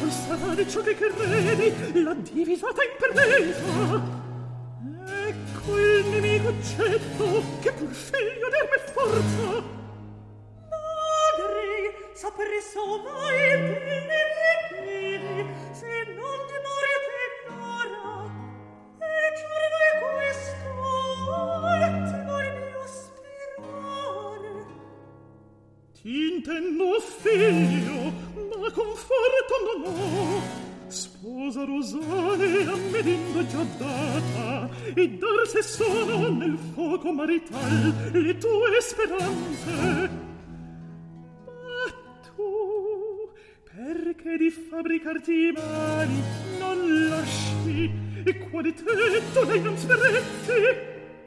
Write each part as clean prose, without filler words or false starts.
sarà di ciò che credi la divisata impervesa. Ecco il nemico accetto che pur figlio d'arme forza. Magri, s'appresso vai per le mie piedi, se non dimori che ignora. E giuro è questo, e ti vuoi mio spirare. Ti intendo figlio, ma conforto non ho. Sposa Rosane a me dindo già data, e dar se sono nel fuoco marital le tue speranze. Ma tu, perché di fabbricarti i mali non lasci, e quale tetto lei non sferretti?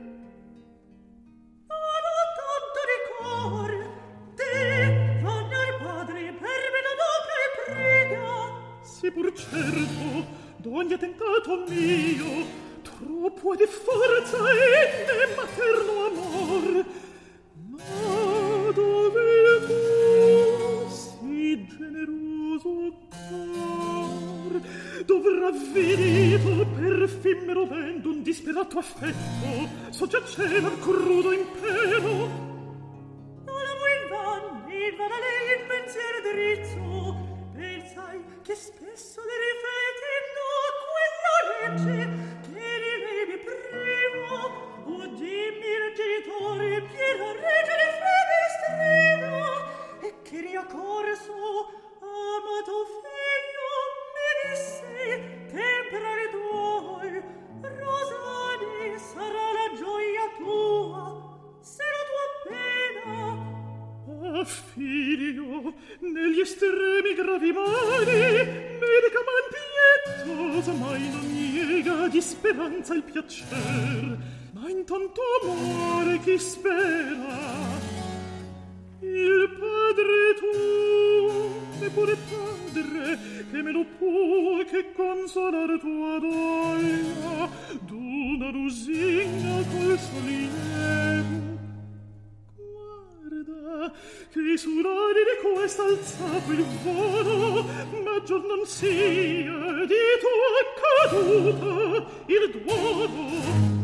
Sì, pur certo, d'ogni attentato mio, troppo è di forza e ne materno amor. Ma dove il tuo sì generoso cor dovrà venito per effimero ben d'un disperato affetto soggiacere al crudo impero? Non amo in van a lei il pensiero drizzo. Pensai che spesso le riflettendo quella legge che rilevi primo, o dimmi il genitore pieno regge le fenestrino, e che riaccorso amato figlio me disse temperare tuoi. Rosani, sarà la gioia tua se la tua pena. Ah, figlio, negli estremi gravi mali, medica man pietosa, mai non niega di speranza il piacer, ma in tanto amore chi spera? Il padre tu, e pure padre, che me lo può che consolar tua doglia, d'una lusinga col sollievo. Che su radi di questa alzato il volo, maggior non sia di tua caduta il duolo.